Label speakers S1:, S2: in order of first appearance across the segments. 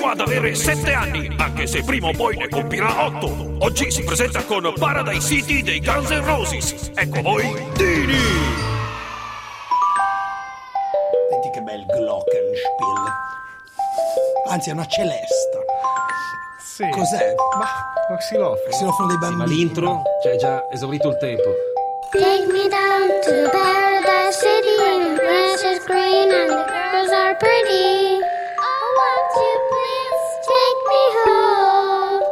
S1: Continua ad avere 7 anni, anche se prima o poi ne compirà 8. Oggi si presenta con Paradise City dei Guns N' Roses. Ecco a voi, Dini!
S2: Senti che bel glockenspiel. Anzi, è una celesta.
S3: Sì.
S2: Cos'è?
S3: Ma lo xilofono.
S2: Xilofono dei bambini.
S4: Ma l'intro? Cioè, è già esaurito il tempo.
S5: Take me down to the paradise city where the grass is green and the girls are pretty. Oh, won't you please take me home?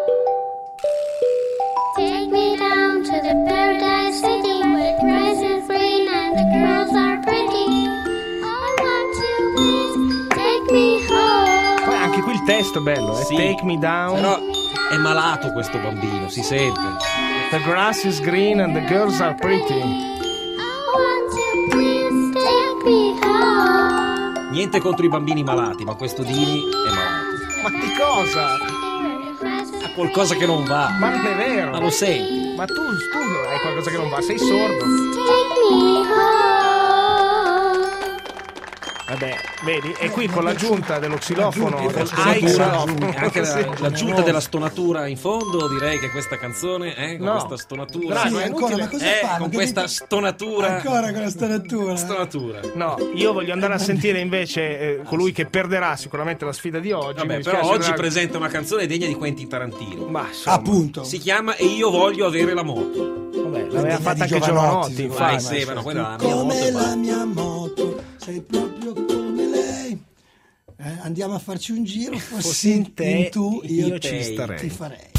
S5: Take me down to the paradise city where the grass is green and the girls are pretty. Oh, won't you please take me home?
S3: Poi anche qui il testo è bello,
S4: Sì.
S3: Take me down.
S4: Però è malato questo bambino, si sente.
S3: The grass is green and the girls are pretty.
S5: Oh, won't you please take me home?
S4: Niente contro i bambini malati, ma questo Dini è malato.
S3: Ma di cosa?
S4: Ha qualcosa che non va.
S3: Ma non è vero.
S4: Ma lo senti?
S3: Ma tu hai qualcosa che non va, sei sordo.
S5: Take me home.
S3: Vabbè, vedi? E qui con l'aggiunta dello xilofono, del
S4: Stonatura,
S3: xilofono.
S4: anche
S3: Sì.
S4: l'aggiunta della stonatura in fondo, direi che questa canzone con
S3: No.
S4: questa stonatura.
S3: Bravo,
S2: Sì,
S3: è
S2: ancora,
S3: inutile.
S2: ma cosa fanno?
S4: Con
S2: Che
S4: questa
S2: dico-
S4: stonatura.
S2: Ancora con la stonatura.
S4: Stonatura.
S3: No, io voglio andare a sentire invece colui che perderà sicuramente la sfida di oggi.
S4: Vabbè,
S3: Mi
S4: però
S3: dispiace,
S4: oggi
S3: Drago.
S4: presenta una canzone degna di Quentin Tarantino.
S3: Ma insomma,
S2: Appunto.
S4: Si chiama E io voglio avere la moto.
S3: vabbè, l'aveva
S2: Degna
S3: fatta
S2: di
S3: anche
S2: Giovanotti,
S3: Giovanotti,
S4: Vai,
S3: infatti.
S4: sì, ma no, quella è la mia moto.
S2: Come
S4: e
S2: la
S4: basta.
S2: mia moto, sei proprio come lei. Andiamo a farci un giro,
S3: Fossi in te,
S2: tu,
S3: io
S2: te,
S3: ci starei.
S2: ti farei.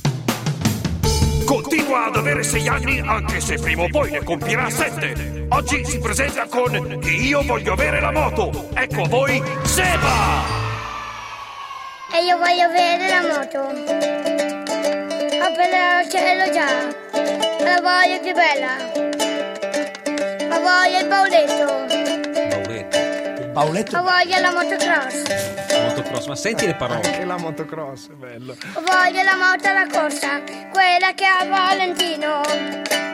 S1: Continua ad avere 6 anni, anche se prima o poi ne compirà 7. Oggi si presenta con Che io voglio avere la moto. Ecco a voi, Seba!
S5: E io voglio avere la moto. Ho bella al cielo già. La voglio più bella. Ma voglio il bauletto.
S4: Bauletto,
S2: Pauletto,
S5: Ma voglio la motocross.
S4: motocross, ma senti le parole.
S3: Anche la motocross, è bello.
S5: Voglio la moto alla corsa. Quella che ha Valentino.